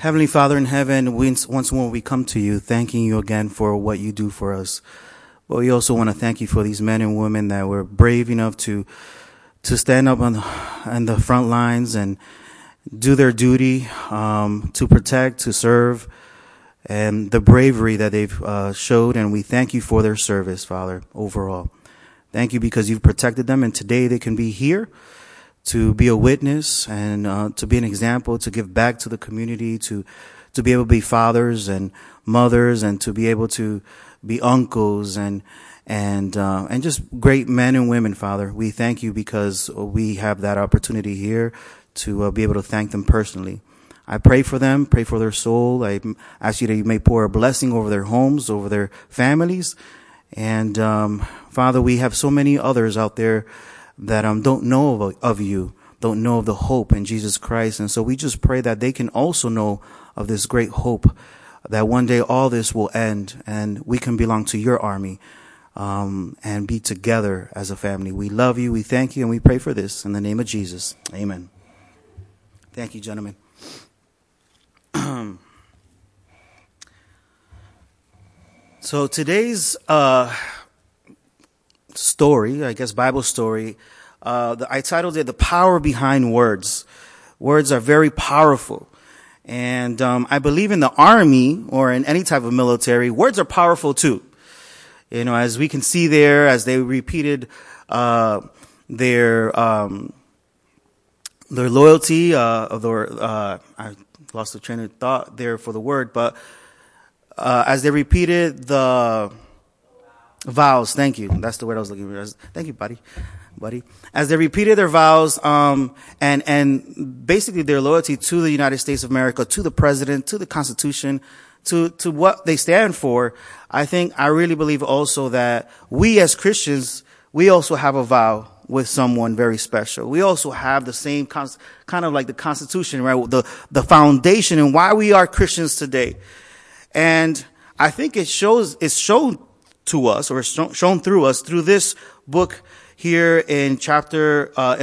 Heavenly Father in heaven, once more we come to you, thanking you again for what you do for us. But we also want to thank you for these men and women that were brave enough to stand up on the front lines and do their duty, to protect, to serve, and the bravery that they've showed. And we thank you for their service, Father, overall. Thank you because you've protected them, and today they can be here to be a witness and to be an example, to give back to the community, to be able to be fathers and mothers, and to be able to be uncles and just great men and women, Father. We thank you because we have that opportunity here to be able to thank them personally. I pray for them, pray for their soul. I ask you that you may pour a blessing over their homes, over their families. And Father, we have so many others out there that don't know of you, don't know of the hope in Jesus Christ. And so we just pray that they can also know of this great hope, that one day all this will end and we can belong to your army and be together as a family. We love you, we thank you, and we pray for this in the name of Jesus. Amen. Thank you, gentlemen. So today's story, I guess Bible story, I titled it "The Power Behind Words." Words are very powerful. And I believe in the army or in any type of military, words are powerful too. You know, as we can see there, as they repeated their loyalty I lost the train of thought there for the word, but as they repeated the vows, thank you. That's the word I was looking for. Thank you, buddy. As they repeated their vows, and basically their loyalty to the United States of America, to the president, to the Constitution, to what they stand for, I really believe also that we as Christians, we also have a vow with someone very special. We also have the same kind of like the Constitution, right? The foundation and why we are Christians today. And I think it's shown to us, or shown through us through this book here in chapter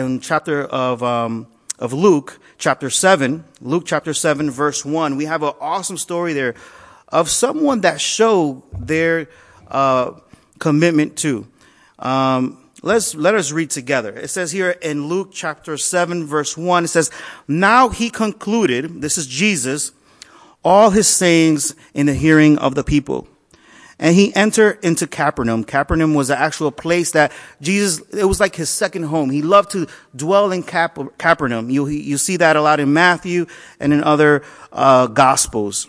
of Luke, chapter 7, verse 1. We have an awesome story there of someone that showed their commitment to. Let us read together. It says here in Luke chapter 7, verse 1, it says, "Now he concluded," this is Jesus, "all his sayings in the hearing of the people. And he entered into Capernaum." Capernaum was the actual place that Jesus, it was like his second home. He loved to dwell in Capernaum. You see that a lot in Matthew and in other Gospels.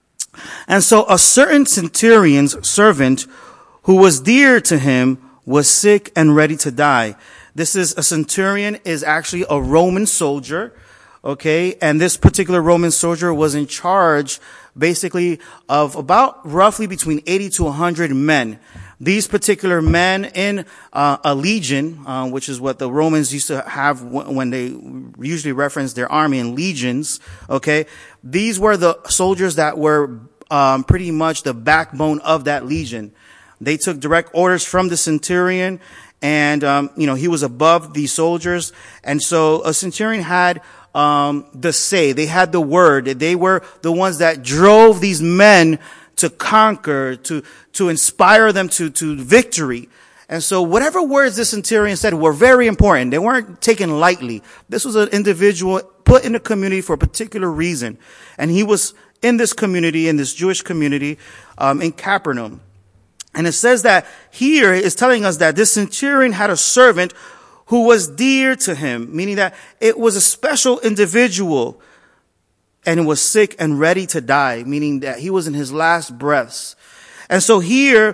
And so a certain centurion's servant who was dear to him was sick and ready to die. This is a centurion is actually a Roman soldier. Okay. And this particular Roman soldier was in charge basically of about roughly between 80 to 100 men. These particular men in a legion, which is what the Romans used to have when they usually reference their army in legions. Okay. These were the soldiers that were pretty much the backbone of that legion. They took direct orders from the centurion, and he was above the soldiers. And so a centurion had the say. They had the word. They were the ones that drove these men to conquer, to inspire them to victory. And so whatever words this centurion said were very important. They weren't taken lightly. This was an individual put in the community for a particular reason. And he was in this community, in this Jewish community, in Capernaum. And it says that here is telling us that this centurion had a servant who was dear to him, meaning that it was a special individual, and was sick and ready to die, meaning that he was in his last breaths. And so here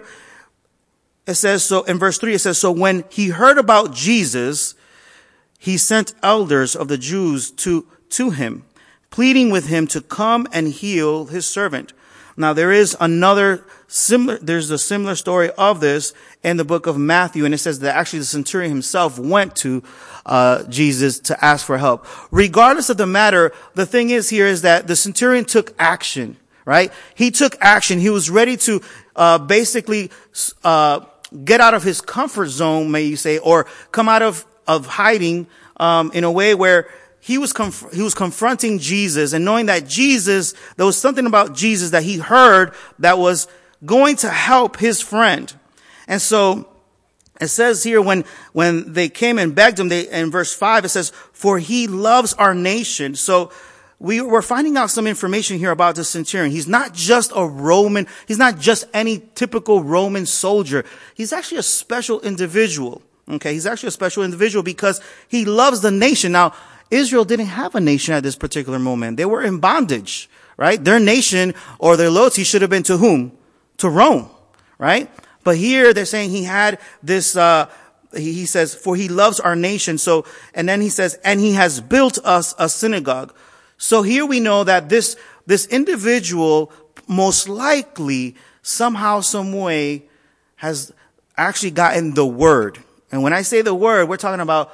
it says, so in verse 3, it says, "So when he heard about Jesus, he sent elders of the Jews to him, pleading with him to come and heal his servant." Now there is there's a similar story of this in the book of Matthew, and it says that actually the centurion himself went to Jesus to ask for help. Regardless of the matter, the thing is here is that the centurion took action, right? He took action. He was ready to basically get out of his comfort zone, may you say, or come out of hiding in a way where he was confronting Jesus, and knowing that Jesus, there was something about Jesus that he heard that was going to help his friend. And so it says here when they came and begged him, in verse 5, it says, for he loves our nation. So we're finding out some information here about the centurion. He's not just a Roman. He's not just any typical Roman soldier. He's actually a special individual. Okay. He's actually a special individual because he loves the nation. Now, Israel didn't have a nation at this particular moment. They were in bondage, right? Their nation or their loyalty should have been to whom? To Rome, right? But here they're saying he had this, he says, for he loves our nation. So, and then he says, and he has built us a synagogue. So here we know that this individual most likely somehow, some way has actually gotten the word. And when I say the word, we're talking about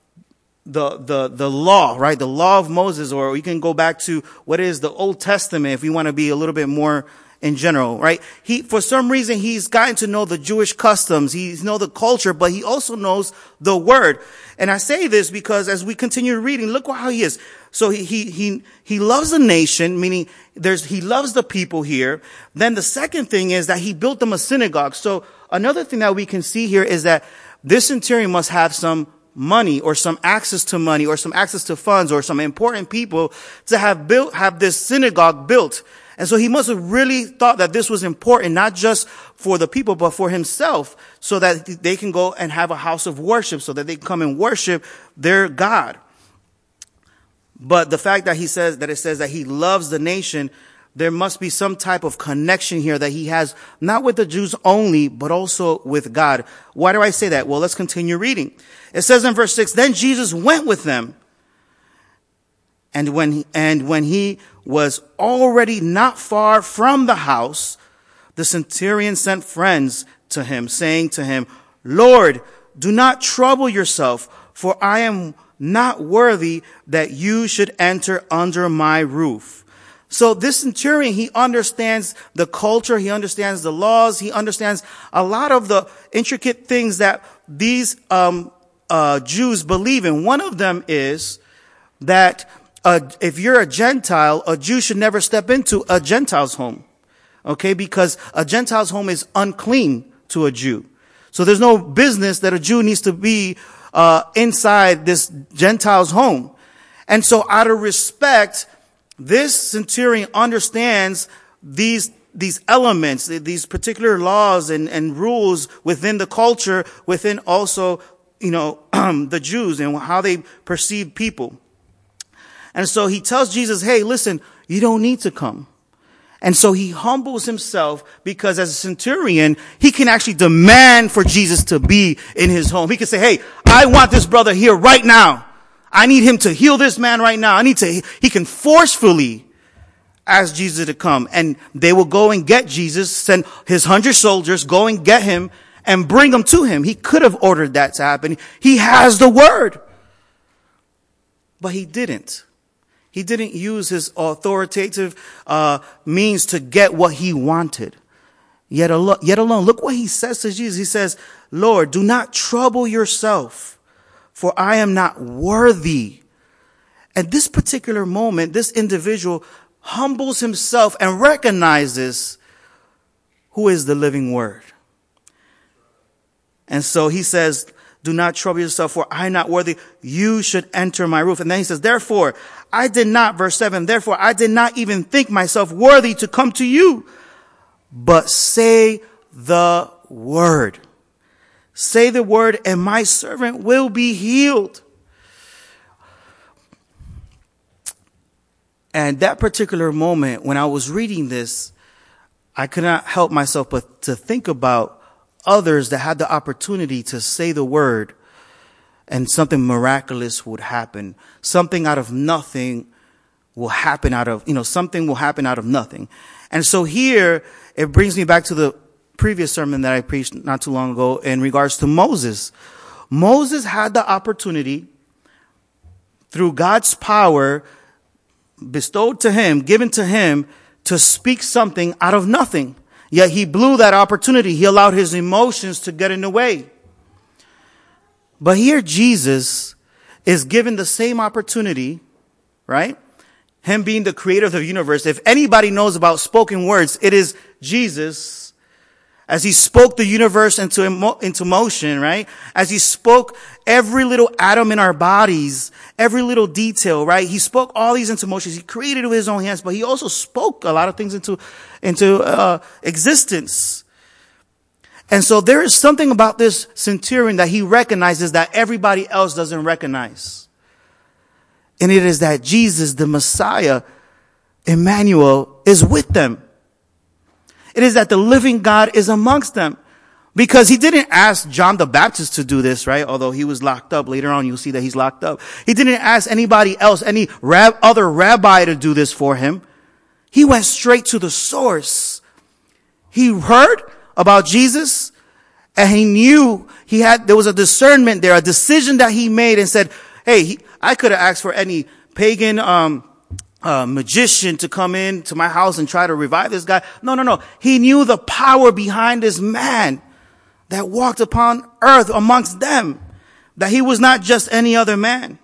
the law, right? The law of Moses, or we can go back to what is the Old Testament if we want to be a little bit more in general, right? For some reason, he's gotten to know the Jewish customs. He knows the culture, but he also knows the word. And I say this because as we continue reading, look how he is. So he loves the nation, meaning he loves the people here. Then the second thing is that he built them a synagogue. So another thing that we can see here is that this centurion must have some money or some access to money or some access to funds or some important people to have this synagogue built. And so he must have really thought that this was important, not just for the people, but for himself, so that they can go and have a house of worship, so that they can come and worship their God. But the fact that it says that he loves the nation, there must be some type of connection here that he has, not with the Jews only, but also with God. Why do I say that? Well, let's continue reading. It says in verse 6, then Jesus went with them. And when he was already not far from the house, the centurion sent friends to him, saying to him, Lord, do not trouble yourself, for I am not worthy that you should enter under my roof. So this centurion, he understands the culture, he understands the laws, he understands a lot of the intricate things that these Jews believe in. One of them is that if you're a Gentile, a Jew should never step into a Gentile's home. Okay, because a Gentile's home is unclean to a Jew. So there's no business that a Jew needs to be inside this Gentile's home. And so out of respect, this centurion understands these elements, these particular laws and rules within the culture, within also, the Jews and how they perceive people. And so he tells Jesus, hey, listen, you don't need to come. And so he humbles himself because as a centurion, he can actually demand for Jesus to be in his home. He can say, hey, I want this brother here right now. I need him to heal this man right now. He can forcefully ask Jesus to come, and they will go and get Jesus, send his 100 soldiers, go and get him and bring him to him. He could have ordered that to happen. He has the word, but he didn't. He didn't use his authoritative means to get what he wanted. Yet alone, look what he says to Jesus. He says, Lord, do not trouble yourself, for I am not worthy. At this particular moment, this individual humbles himself and recognizes who is the living word. And so he says, do not trouble yourself, for I am not worthy. You should enter my roof. And then he says, therefore, I did not, verse 7, therefore, I did not even think myself worthy to come to you, but say the word. Say the word, and my servant will be healed. And that particular moment, when I was reading this, I could not help myself but to think about others that had the opportunity to say the word and something miraculous would happen. Something out of nothing will happen something will happen out of nothing. And so here it brings me back to the previous sermon that I preached not too long ago in regards to Moses. Moses had the opportunity through God's power bestowed to him, given to him, to speak something out of nothing. Yet he blew that opportunity. He allowed his emotions to get in the way. But here Jesus is given the same opportunity, right? Him being the creator of the universe. If anybody knows about spoken words, it is Jesus. As he spoke the universe into motion, right? As he spoke every little atom in our bodies, every little detail, right? He spoke all these into motion. He created with his own hands, but he also spoke a lot of things into existence. And so there is something about this centurion that he recognizes that everybody else doesn't recognize. And it is that Jesus, the Messiah, Emmanuel, is with them. It is that the living God is amongst them. Because he didn't ask John the Baptist to do this, right? Although he was locked up. Later on, you'll see that he's locked up. He didn't ask anybody else, any other rabbi to do this for him. He went straight to the source. He heard about Jesus, and he knew there was a discernment there, a decision that he made and said, hey, I could have asked for any pagan, magician to come in to my house and try to revive this guy. No. He knew the power behind this man that walked upon earth amongst them, that he was not just any other man.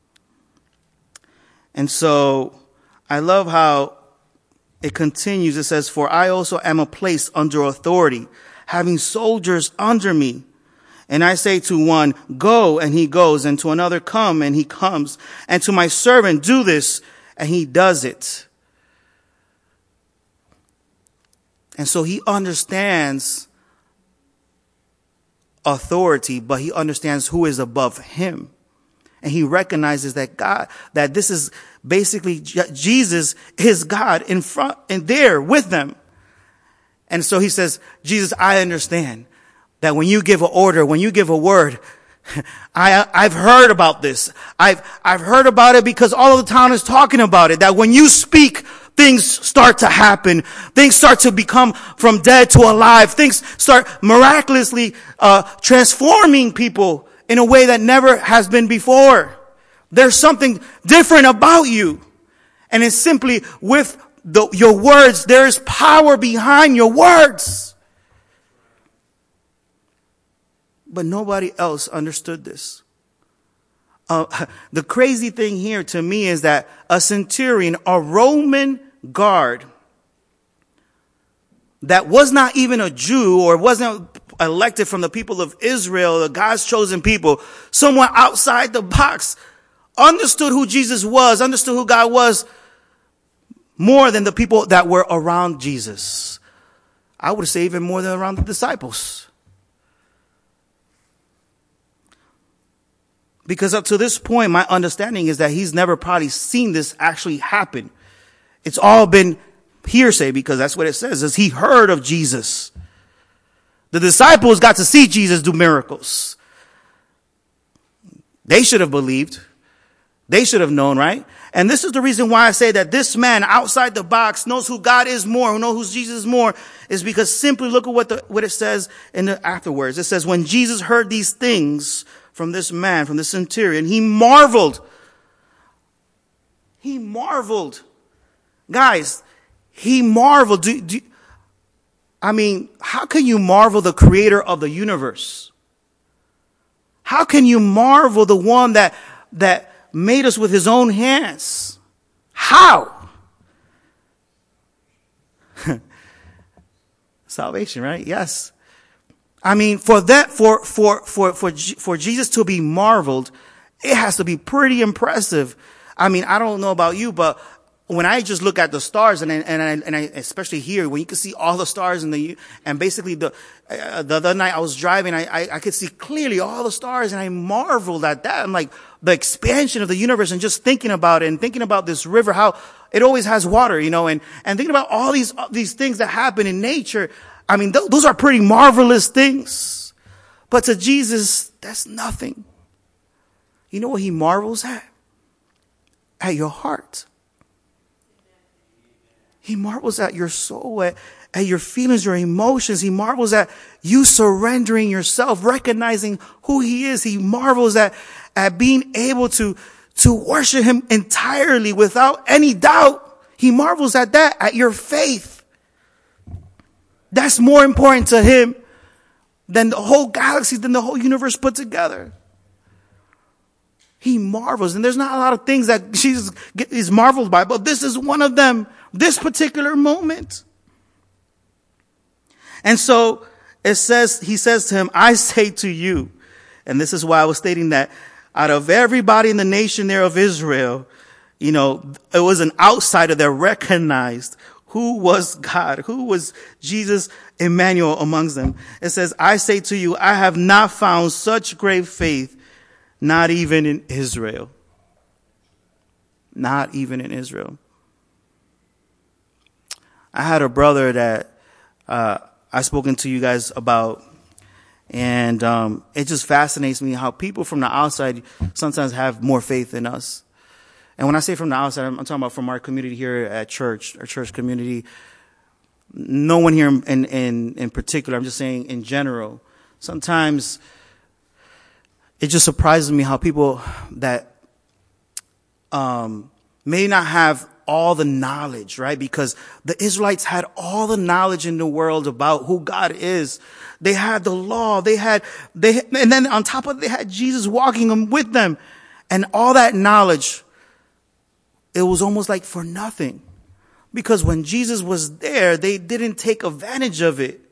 And so I love how it continues. It says, for I also am a place under authority, having soldiers under me. And I say to one, go, and he goes, and to another, come, and he comes, and to my servant, do this, and he does it. And so he understands authority, but he understands who is above him. And he recognizes that that this is basically Jesus is God in front and there with them. And so he says, Jesus, I understand that when you give an order, when you give a word, I've heard about this. I've heard about it because all of the town is talking about it. That when you speak, things start to happen. Things start to become from dead to alive. Things start miraculously transforming people in a way that never has been before. There's something different about you. And it's simply with your words. There is power behind your words. But nobody else understood this. The crazy thing here to me is that a centurion, a Roman guard, that was not even a Jew or wasn't elected from the people of Israel, the God's chosen people, someone outside the box, understood who Jesus was, understood who God was more than the people that were around Jesus. I would say even more than around the disciples. Because up to this point, my understanding is that he's never probably seen this actually happen. It's all been hearsay because that's what it says, is he heard of Jesus. The disciples got to see Jesus do miracles. They should have believed. They should have known, right? And this is the reason why I say that this man outside the box knows who God is more, who knows who Jesus is more, is because simply look at what it says in the afterwards. It says, when Jesus heard these things from this man, from the centurion, he marveled. He marveled. Guys, he marveled. How can you marvel the creator of the universe? How can you marvel the one that made us with his own hands? How? Salvation, right? Yes. For Jesus to be marveled, it has to be pretty impressive. I don't know about you, but when I just look at the stars and I especially here, when you can see all the stars and basically the other night I was driving, I could see clearly all the stars and I marveled at that. I'm like, the expansion of the universe and just thinking about it and thinking about this river, how it always has water, and thinking about all these things that happen in nature. Those are pretty marvelous things. But to Jesus, that's nothing. You know what he marvels at? At your heart. He marvels at your soul, at your feelings, your emotions. He marvels at you surrendering yourself, recognizing who he is. He marvels at being able to worship him entirely without any doubt. He marvels at that, at your faith. That's more important to him than the whole galaxy, than the whole universe put together. He marvels. And there's not a lot of things that Jesus is marveled by, but this is one of them, this particular moment. And so he says to him, I say to you, and this is why I was stating that out of everybody in the nation there of Israel, it was an outsider that recognized who was God, who was Jesus, Emmanuel amongst them. It says, I say to you, I have not found such great faith, not even in Israel. Not even in Israel. I had a brother that I've spoken to you guys about, and it just fascinates me how people from the outside sometimes have more faith than us. And when I say from the outside, I'm talking about from our community here at church, our church community. No one here in particular, I'm just saying in general. Sometimes it just surprises me how people that may not have all the knowledge, right? Because the Israelites had all the knowledge in the world about who God is. They had the law. And then on top of it, they had Jesus walking with them. And all that knowledge, it was almost like for nothing. Because when Jesus was there, they didn't take advantage of it.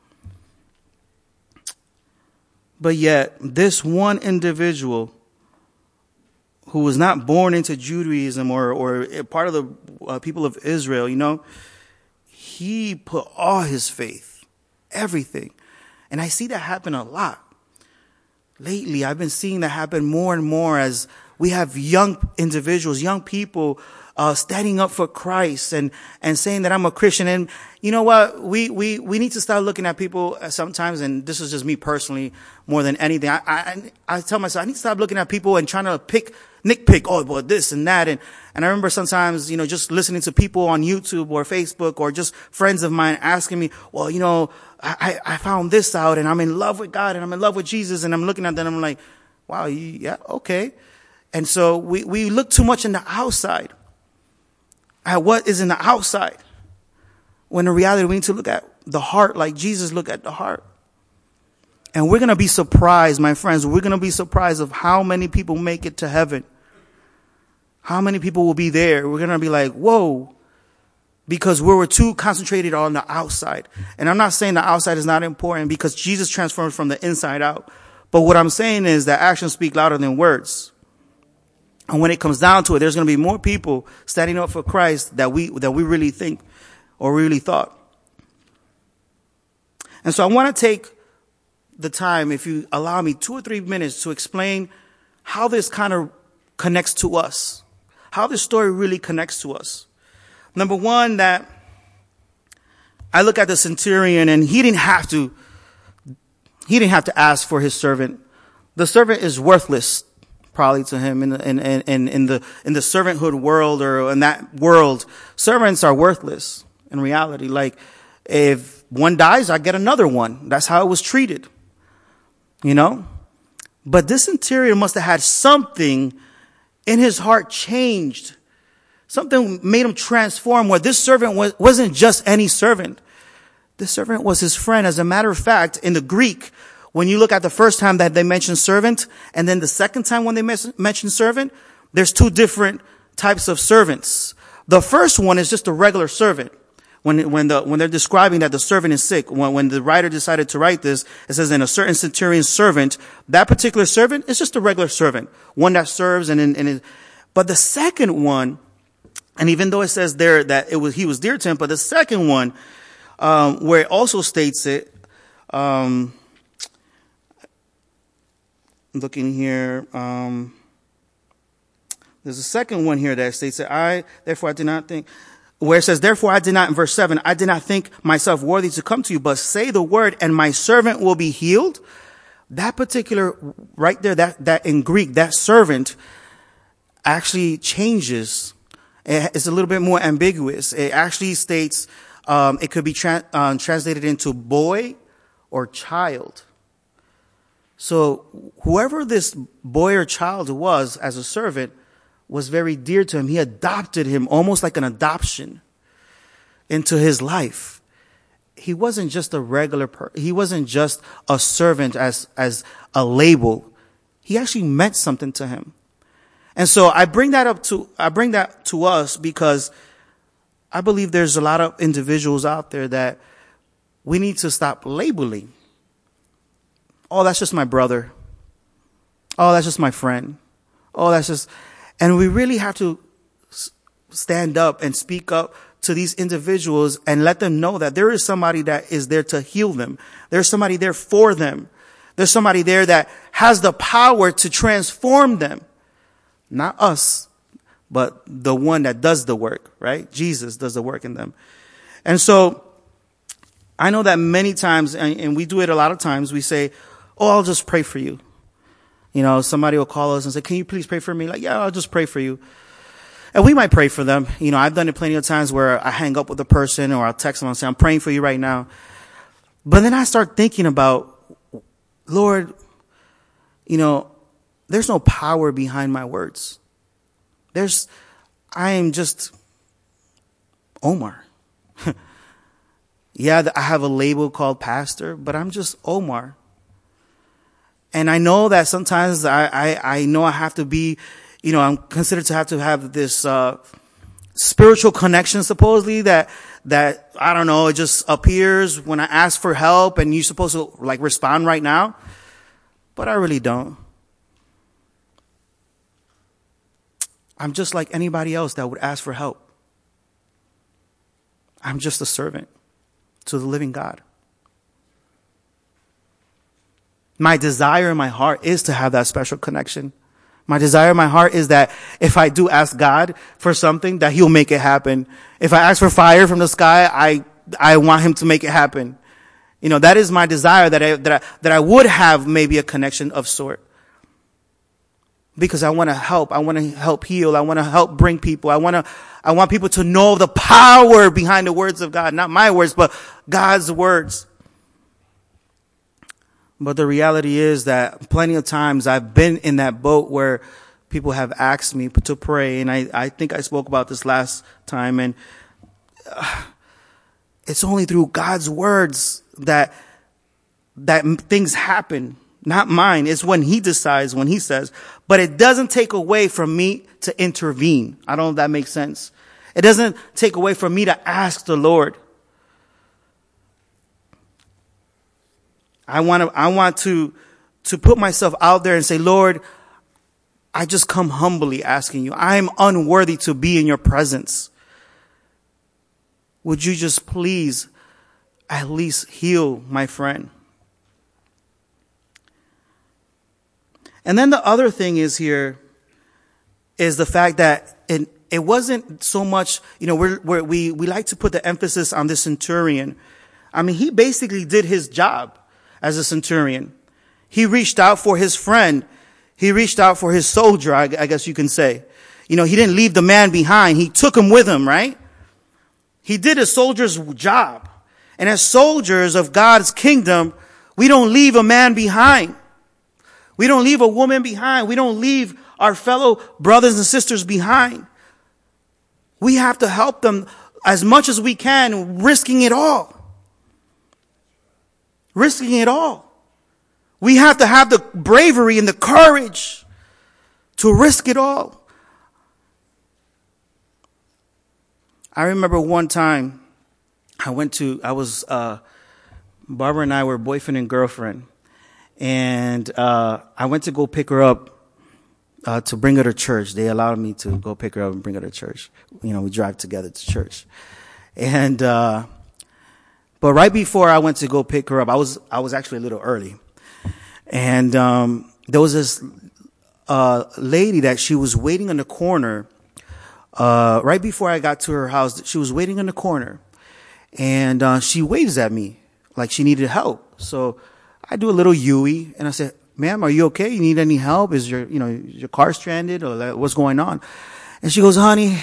But yet, this one individual who was not born into Judaism or part of the people of Israel, he put all his faith, everything. And I see that happen a lot. Lately, I've been seeing that happen more and more as we have young individuals, young people standing up for Christ and saying that I'm a Christian. And you know what? We need to start looking at people sometimes, and this is just me personally more than anything. I tell myself, I need to stop looking at people and trying to nitpick, oh, boy, this and that. And I remember sometimes, just listening to people on YouTube or Facebook or just friends of mine asking me, well, I found this out and I'm in love with God and I'm in love with Jesus. And I'm looking at them and I'm like, wow, yeah, okay. And so we look too much in the outside at what is in the outside, when in reality we need to look at the heart like Jesus looked at the heart. And we're going to be surprised, my friends, we're going to be surprised of how many people make it to heaven. How many people will be there? We're going to be like, whoa, because we were too concentrated on the outside. And I'm not saying the outside is not important, because Jesus transforms from the inside out. But what I'm saying is that actions speak louder than words. And when it comes down to it, there's going to be more people standing up for Christ that we really think or really thought. And so I want to take the time, if you allow me, 2 or 3 minutes to explain how this kind of connects to us, how this story really connects to us. Number one, that I look at the centurion and he didn't have to ask for his servant. The servant is worthless, probably to him in the servanthood world, or in that world. Servants are worthless in reality. Like, if one dies, I get another one. That's how it was treated. But this centurion must have had something in his heart changed. Something made him transform, where this servant wasn't just any servant. This servant was his friend. As a matter of fact, in the Greek, when you look at the first time that they mention servant, and then the second time when they mention servant, there's 2 different types of servants. The first one is just a regular servant. When they're describing that the servant is sick, when the writer decided to write this, it says, in a certain centurion's servant, that particular servant is just a regular servant, one that serves but the second one, and even though it says there that he was dear to him, but the second one, where it also states it, looking here, there's a second one here that states that I did not think, where it says, therefore I did not, in verse 7, I did not think myself worthy to come to you, but say the word and my servant will be healed. That particular, right there, that in Greek, that servant actually changes. It's a little bit more ambiguous. It actually states, it could be translated into boy or child. So whoever this boy or child was as a servant was very dear to him. He adopted him almost like an adoption into his life. He wasn't just a regular he wasn't just a servant as a label. He actually meant something to him. And so I bring that to us because I believe there's a lot of individuals out there that we need to stop labeling. Oh, that's just my brother. Oh, that's just my friend. Oh, and we really have to stand up and speak up to these individuals and let them know that there is somebody that is there to heal them. There's somebody there for them. There's somebody there that has the power to transform them. Not us, but the one that does the work, right? Jesus does the work in them. And so I know that many times, and we do it a lot of times, we say, oh, I'll just pray for you. You know, somebody will call us and say, can you please pray for me? Like, yeah, I'll just pray for you. And we might pray for them. You know, I've done it plenty of times where I hang up with a person or I'll text them and say, I'm praying for you right now. But then I start thinking about, Lord, you know, there's no power behind my words. I am just Omar. Yeah, I have a label called pastor, but I'm just Omar. And I know that sometimes I know I have to be, you know, I'm considered to have this spiritual connection, supposedly, that I don't know, it just appears when I ask for help and you're supposed to like respond right now. But I really don't. I'm just like anybody else that would ask for help. I'm just a servant to the living God. My desire in my heart is to have that special connection. My desire in my heart is that if I do ask God for something, that he'll make it happen. If I ask for fire from the sky, I want him to make it happen. You know, that is my desire, that I would have maybe a connection of sort. Because I want to help. I want to help heal. I want to help bring people. I want people to know the power behind the words of God. Not my words, but God's words. But the reality is that plenty of times I've been in that boat where people have asked me to pray. And I think I spoke about this last time. And it's only through God's words that things happen. Not mine. It's when he decides, when he says. But it doesn't take away from me to intervene. I don't know if that makes sense. It doesn't take away from me to ask the Lord. I want to put myself out there and say, Lord, I just come humbly asking you. I am unworthy to be in your presence. Would you just please at least heal my friend? And then the other thing is the fact that it wasn't so much, you know, we like to put the emphasis on the centurion. I mean, he basically did his job as a centurion. He reached out for his friend. He reached out for his soldier, I guess you can say. You know, he didn't leave the man behind. He took him with him, right? He did a soldier's job. And as soldiers of God's kingdom, we don't leave a man behind. We don't leave a woman behind. We don't leave our fellow brothers and sisters behind. We have to help them as much as we can, risking it all. Risking it all. We have to have the bravery and the courage to risk it all. I remember one time Barbara and I were boyfriend and girlfriend. And I went to go pick her up to bring her to church. They allowed me to go pick her up and bring her to church. You know, we drive together to church. And but right before I went to go pick her up, I was actually a little early. And there was this lady that she was waiting in the corner. Right before I got to her house, she was waiting in the corner. And she waves at me like she needed help. So I do a little Yui and I said, ma'am, are you okay? You need any help? Is your car stranded or what's going on? And she goes, honey,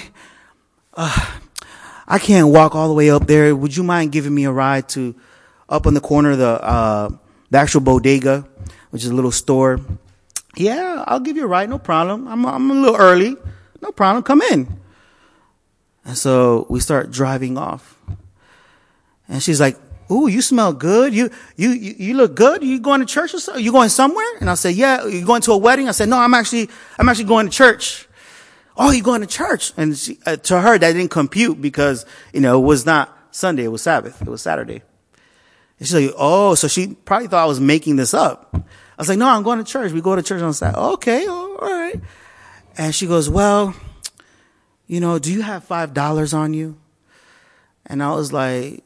I can't walk all the way up there. Would you mind giving me a ride to up on the corner of the actual bodega, which is a little store? Yeah, I'll give you a ride. No problem. I'm a little early. No problem. Come in. And so we start driving off. And she's like, ooh, you smell good. You look good. You going to church or something? You going somewhere? And I said, yeah. You going to a wedding? I said, no, I'm actually going to church. Oh, you going to church? And to her, that didn't compute because, it was not Sunday. It was Sabbath. It was Saturday. And she's like, oh, so she probably thought I was making this up. I was like, no, I'm going to church. We go to church on Saturday. Okay. All right. And she goes, well, do you have $5 on you? And I was like,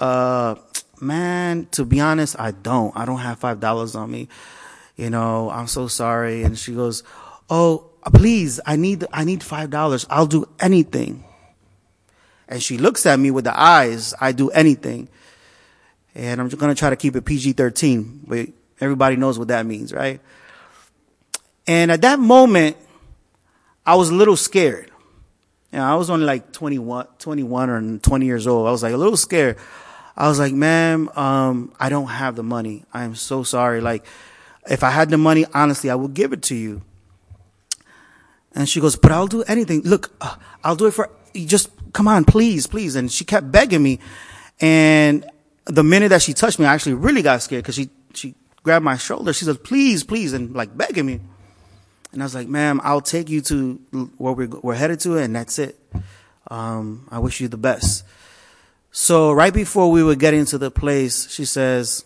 man, to be honest, I don't have $5 on me. I'm so sorry. And she goes, oh, please, I need $5. I'll do anything. And she looks at me with the eyes, I do anything. And I'm going to try to keep it PG-13, but everybody knows what that means, right? And at that moment, I was a little scared. I was only like 21 or 20 years old. I was like a little scared. I was like, ma'am, I don't have the money. I am so sorry. Like, if I had the money, honestly, I would give it to you. And she goes, but I'll do anything. Look, I'll do it for you. Just come on, please, please. And she kept begging me. And the minute that she touched me, I actually really got scared because she grabbed my shoulder. She said, please, please, and like begging me. And I was like, ma'am, I'll take you to where we're headed to, and that's it. I wish you the best. So right before we were getting to the place, she says,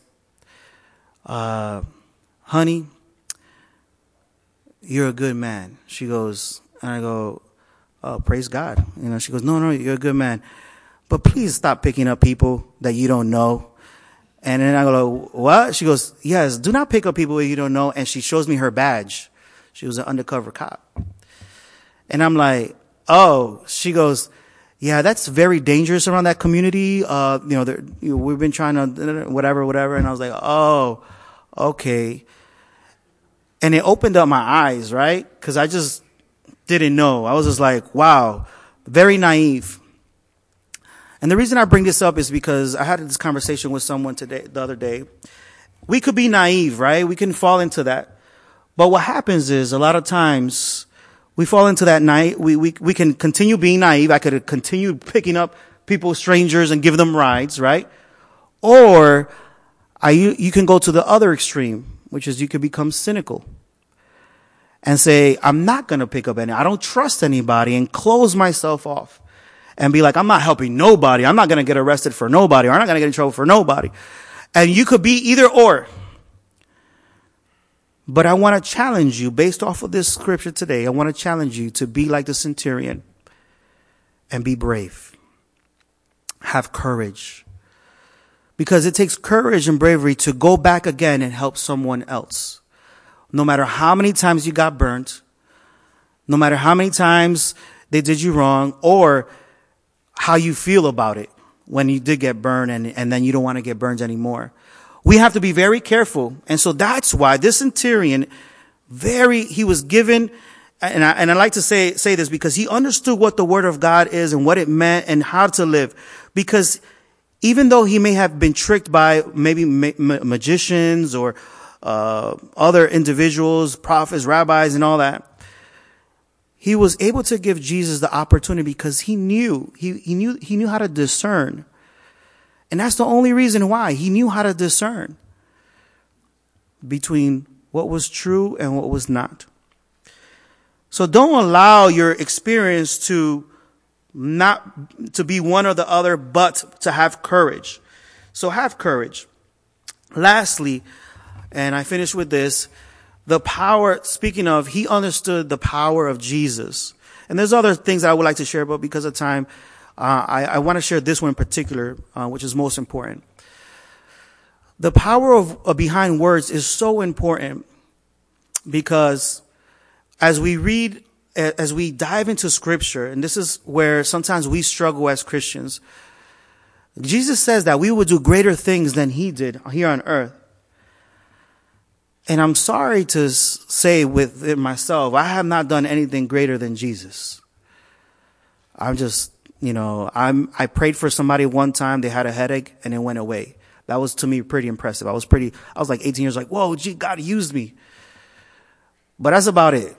honey, you're a good man. She goes, and I go, oh, praise God. She goes, no, you're a good man. But please stop picking up people that you don't know. And then I go, what? She goes, yes, do not pick up people that you don't know. And she shows me her badge. She was an undercover cop. And I'm like, oh, she goes, yeah, that's very dangerous around that community. We've been trying to whatever. And I was like, oh, okay. And it opened up my eyes, right? Because I just didn't know. I was just like, wow, very naive. And the reason I bring this up is because I had this conversation with someone the other day. We could be naive, right? We can fall into that. But what happens is a lot of times we fall into that we can continue being naive. I could continue picking up people, strangers, and give them rides, right? Or you can go to the other extreme, which is you could become cynical and say, I'm not going to pick up I don't trust anybody, and close myself off and be like, I'm not helping nobody. I'm not going to get arrested for nobody, or I'm not going to get in trouble for nobody. And you could be either or. But I want to challenge you based off of this scripture today. I want to challenge you to be like the centurion and be brave. Have courage. Because it takes courage and bravery to go back again and help someone else. No matter how many times you got burnt, no matter how many times they did you wrong, or how you feel about it when you did get burned and then you don't want to get burned anymore. We have to be very careful. And so that's why this centurion, he was given, and I like to say this because he understood what the word of God is and what it meant and how to live. Because even though he may have been tricked by maybe magicians or other individuals, prophets, rabbis, and all that, he was able to give Jesus the opportunity because he knew how to discern. And that's the only reason why. He knew how to discern between what was true and what was not. So don't allow your experience to be one or the other, but to have courage. So have courage. Lastly, and I finish with this, the power, speaking of, he understood the power of Jesus. And there's other things that I would like to share, but because of time, I want to share this one in particular, which is most important. The power of behind words is so important because as we dive into scripture, and this is where sometimes we struggle as Christians, Jesus says that we will do greater things than he did here on earth. And I'm sorry to say with it myself, I have not done anything greater than Jesus. I'm just, I prayed for somebody one time. They had a headache and it went away. That was to me pretty impressive. I was like 18 years like, whoa, gee, God used me. But that's about it.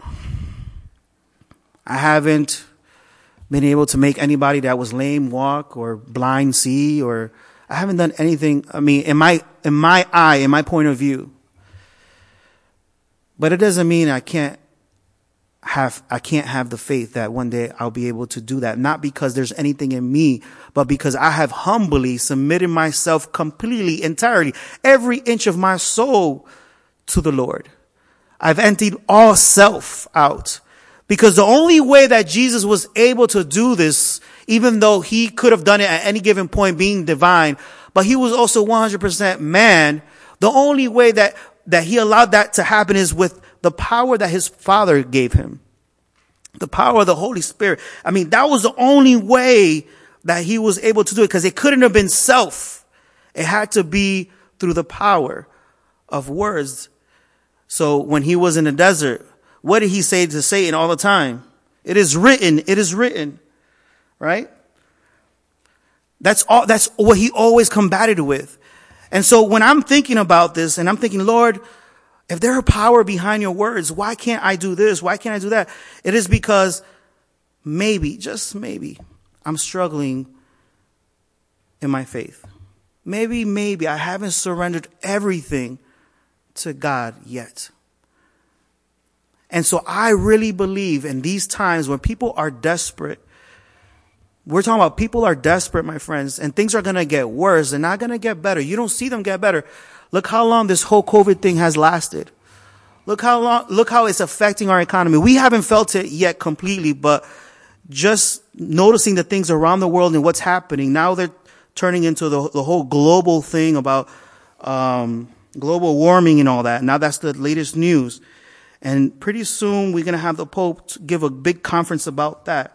I haven't been able to make anybody that was lame walk or blind see, or I haven't done anything. I mean, in my point of view. But it doesn't mean I can't have the faith that one day I'll be able to do that. Not because there's anything in me, but because I have humbly submitted myself completely, entirely, every inch of my soul to the Lord. I've emptied all self out. Because the only way that Jesus was able to do this, even though he could have done it at any given point being divine, but he was also 100% man, the only way that he allowed that to happen is with the power that his Father gave him. The power of the Holy Spirit. I mean, that was the only way that he was able to do it, because it couldn't have been self. It had to be through the power of words. So when he was in the desert, what did he say to Satan all the time? It is written. It is written. Right? That's what he always combated with. And so when I'm thinking about this and I'm thinking, Lord, if there are power behind your words, why can't I do this? Why can't I do that? It is because maybe, just maybe, I'm struggling in my faith. Maybe I haven't surrendered everything to God yet. And so I really believe in these times when people are desperate, we're talking about people are desperate, my friends, and things are going to get worse. They're not going to get better. You don't see them get better. Look how long this whole COVID thing has lasted. Look how it's affecting our economy. We haven't felt it yet completely, but just noticing the things around the world and what's happening, now they're turning into the whole global thing about global warming and all that. Now that's the latest news. And pretty soon we're going to have the Pope give a big conference about that.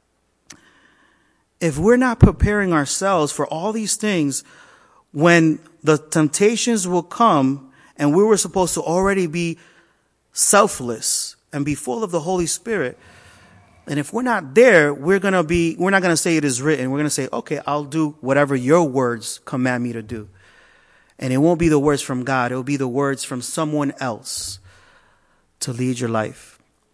If we're not preparing ourselves for all these things, when the temptations will come and we were supposed to already be selfless and be full of the Holy Spirit, and if we're not there, we're not going to say it is written. We're going to say, okay, I'll do whatever your words command me to do. And it won't be the words from God. It will be the words from someone else to lead your life.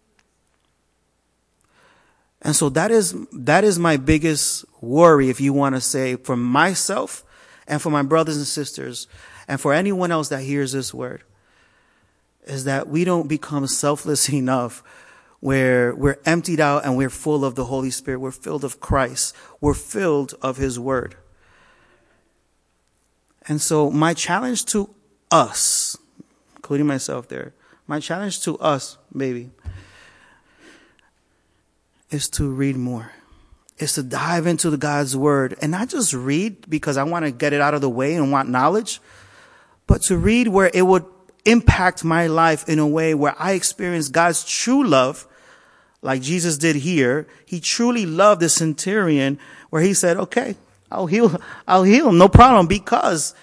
And so that is my biggest worry, if you want to say, for myself and for my brothers and sisters and for anyone else that hears this word, is that we don't become selfless enough where we're emptied out and we're full of the Holy Spirit. We're filled of Christ. We're filled of his word. And so my challenge to us, including myself there, my challenge to us, maybe, is to read more. Is to dive into God's word and not just read because I want to get it out of the way and want knowledge, but to read where it would impact my life in a way where I experience God's true love, like Jesus did here. He truly loved the centurion where he said, okay, I'll heal him, no problem, because,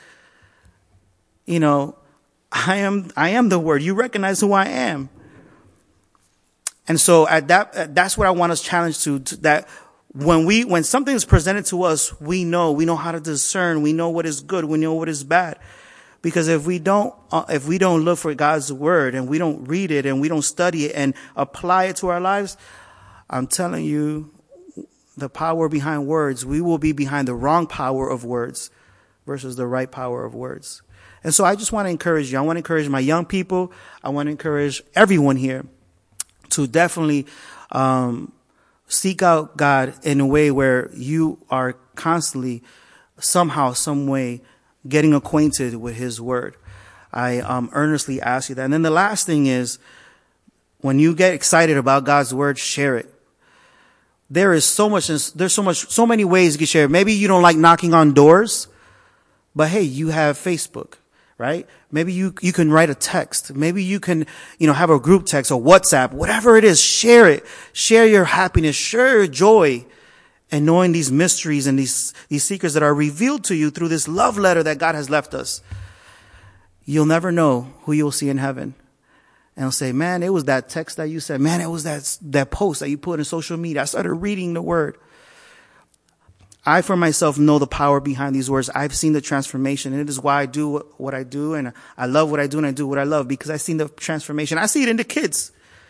I am the word. You recognize who I am. And so that's what I want us challenged to, that when something is presented to us, we know how to discern. We know what is good. We know what is bad. Because if we don't look for God's word and we don't read it and we don't study it and apply it to our lives, I'm telling you, the power behind words, we will be behind the wrong power of words versus the right power of words. And so I just want to encourage you. I want to encourage my young people. I want to encourage everyone here to definitely seek out God in a way where you are constantly, somehow, some way, getting acquainted with his word. I earnestly ask you that. And then the last thing is, when you get excited about God's word, share it. There's so many ways you can share it. Maybe you don't like knocking on doors, but hey, you have Facebook, right? Maybe you can write a text. Maybe you can, have a group text or WhatsApp, whatever it is, share it. Share your happiness, share your joy, and knowing these mysteries and these secrets that are revealed to you through this love letter that God has left us. You'll never know who you'll see in heaven. And I'll say, man, it was that text that you said. Man, it was that post that you put in social media. I started reading the word. I, for myself, know the power behind these words. I've seen the transformation. And it is why I do what I do. And I love what I do and I do what I love, because I've seen the transformation. I see it in the kids.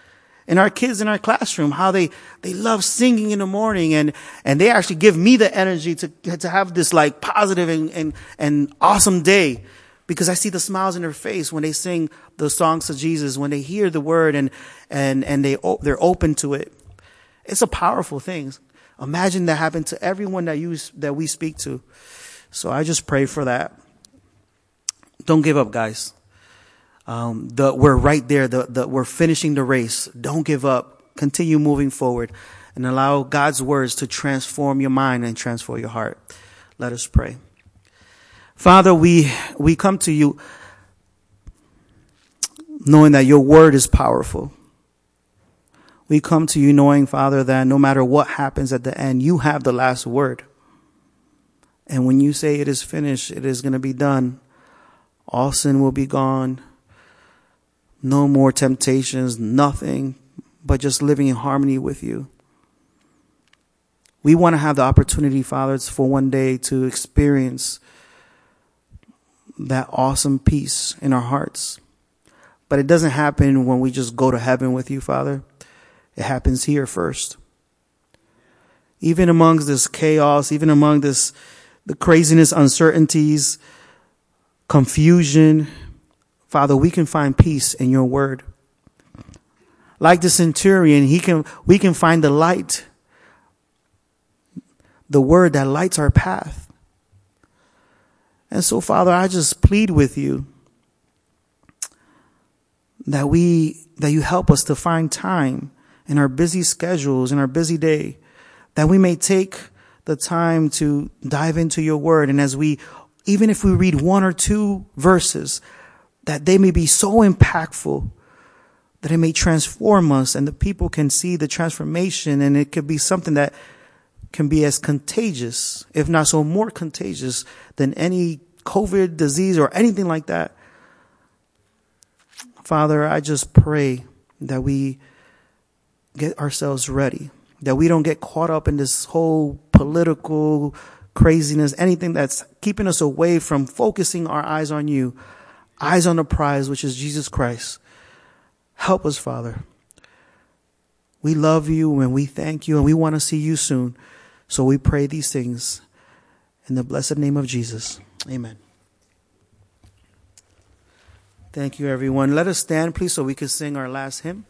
And our kids in our classroom, how they love singing in the morning, and they actually give me the energy to have this like positive and awesome day, because I see the smiles in their face when they sing the songs to Jesus, when they hear the word and they're open to it. It's a powerful thing. Imagine that happened to everyone that we speak to. So I just pray for that. Don't give up, guys. We're right there. We're finishing the race. Don't give up. Continue moving forward and allow God's words to transform your mind and transform your heart. Let us pray. Father, we come to you knowing that your word is powerful. We come to you knowing, Father, that no matter what happens at the end, you have the last word. And when you say it is finished, it is going to be done. All sin will be gone. No more temptations, nothing but just living in harmony with you. We want to have the opportunity, Father, for one day to experience that awesome peace in our hearts. But it doesn't happen when we just go to heaven with you, Father. It happens here first. Even amongst this chaos, even among the craziness, uncertainties, confusion, Father, we can find peace in your word. Like the centurion, we can find the light, the word that lights our path. And so, Father, I just plead with you that you help us to find time in our busy schedules, in our busy day, that we may take the time to dive into your word. And even if we read 1 or 2 verses, that they may be so impactful that it may transform us and the people can see the transformation, and it could be something that can be as contagious, if not so more contagious than any COVID disease or anything like that. Father, I just pray that we get ourselves ready, that we don't get caught up in this whole political craziness, anything that's keeping us away from focusing our eyes on you, eyes on the prize, which is Jesus Christ. Help us, Father. We love you and we thank you and we want to see you soon. So we pray these things in the blessed name of Jesus. Amen. Thank you, everyone. Let us stand, please, so we can sing our last hymn.